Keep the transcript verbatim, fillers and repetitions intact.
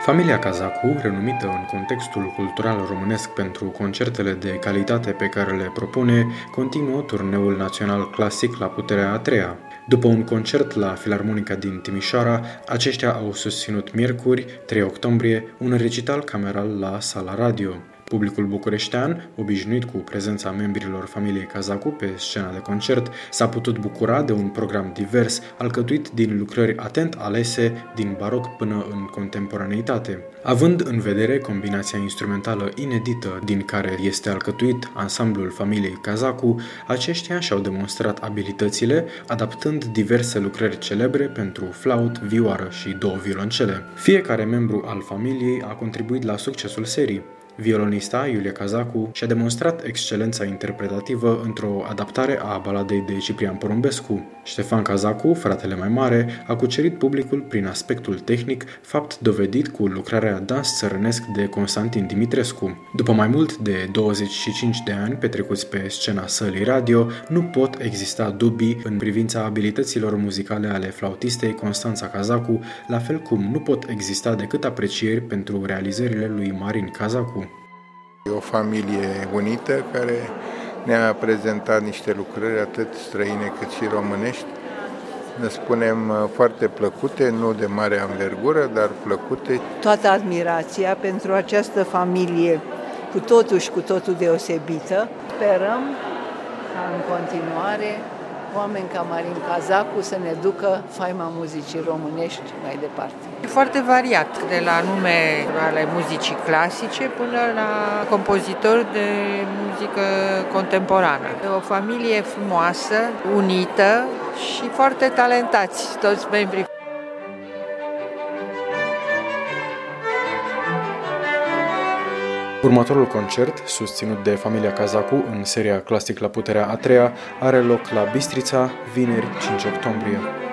Familia Cazacu, renumită în contextul cultural românesc pentru concertele de calitate pe care le propune, continuă turneul național clasic la puterea a treia. După un concert la Filarmonica din Timișoara, aceștia au susținut miercuri, trei octombrie, un recital cameral la Sala Radio. Publicul bucureștean, obișnuit cu prezența membrilor familiei Cazacu pe scena de concert, s-a putut bucura de un program divers, alcătuit din lucrări atent alese din baroc până în contemporaneitate. Având în vedere combinația instrumentală inedită din care este alcătuit ansamblul familiei Cazacu, aceștia și-au demonstrat abilitățile, adaptând diverse lucrări celebre pentru flaut, vioară și două violoncele. Fiecare membru al familiei a contribuit la succesul serii. Violonista Iulia Cazacu și-a demonstrat excelența interpretativă într-o adaptare a baladei de Ciprian Porumbescu. Ștefan Cazacu, fratele mai mare, a cucerit publicul prin aspectul tehnic, fapt dovedit cu lucrarea Dans țărănesc de Constantin Dimitrescu. După mai mult de douăzeci și cinci de ani petrecuți pe scena Sălii Radio, nu pot exista dubii în privința abilităților muzicale ale flautistei Constanța Cazacu, la fel cum nu pot exista decât aprecieri pentru realizările lui Marin Cazacu. E o familie unită care ne-a prezentat niște lucrări atât străine cât și românești. Ne spunem foarte plăcute, nu de mare anvergură, dar plăcute. Toată admirația pentru această familie cu totul și cu totul deosebită. Sperăm ca în continuare oameni ca Marin Cazacu să ne ducă faima muzicii românești mai departe. E foarte variat, de la nume ale muzicii clasice până la compozitori de muzică contemporană. E o familie frumoasă, unită și foarte talentați toți membrii. Următorul concert, susținut de familia Cazacu în seria Clasic la puterea a treia, are loc la Bistrița, vineri cinci octombrie.